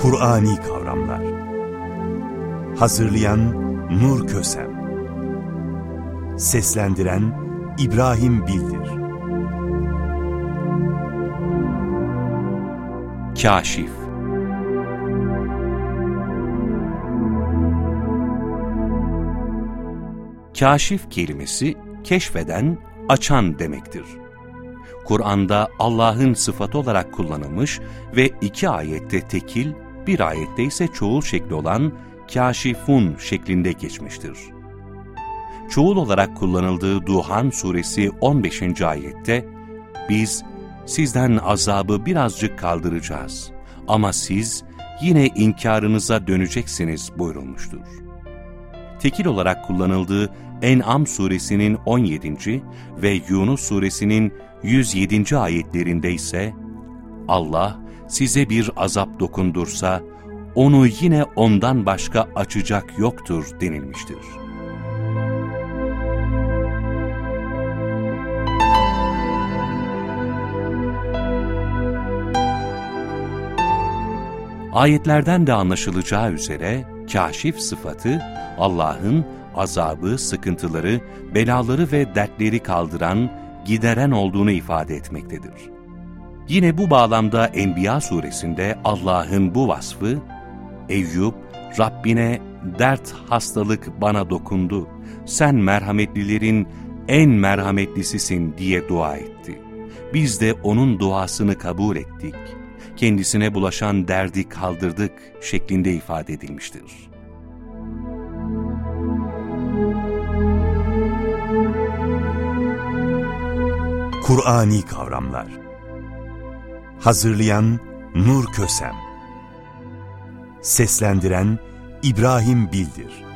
Kur'ani kavramlar. Hazırlayan Nur Kösem. Seslendiren İbrahim Bildir. Kâşif. Kâşif kelimesi keşfeden, açan demektir. Kur'an'da Allah'ın sıfatı olarak kullanılmış ve 2 ayette tekil, 1 ayette ise çoğul şekli olan kâşifun şeklinde geçmiştir. Çoğul olarak kullanıldığı Duhan suresi 15. ayette, biz sizden azabı birazcık kaldıracağız ama siz yine inkarınıza döneceksiniz buyurulmuştur. Tekil olarak kullanıldığı En'am suresinin 17. ve Yunus suresinin 107. ayetlerinde ise Allah size bir azap dokundursa onu yine ondan başka açacak yoktur denilmiştir. Ayetlerden de anlaşılacağı üzere kâşif sıfatı Allah'ın azabı, sıkıntıları, belaları ve dertleri kaldıran, gideren olduğunu ifade etmektedir. Yine bu bağlamda Enbiya suresinde Allah'ın bu vasfı, Eyyub, Rabbine dert hastalık bana dokundu, sen merhametlilerin en merhametlisisin diye dua etti. Biz de onun duasını kabul ettik, kendisine bulaşan derdi kaldırdık şeklinde ifade edilmiştir. Kur'ani kavramlar. Hazırlayan Nur Kösem. Seslendiren İbrahim Bildir.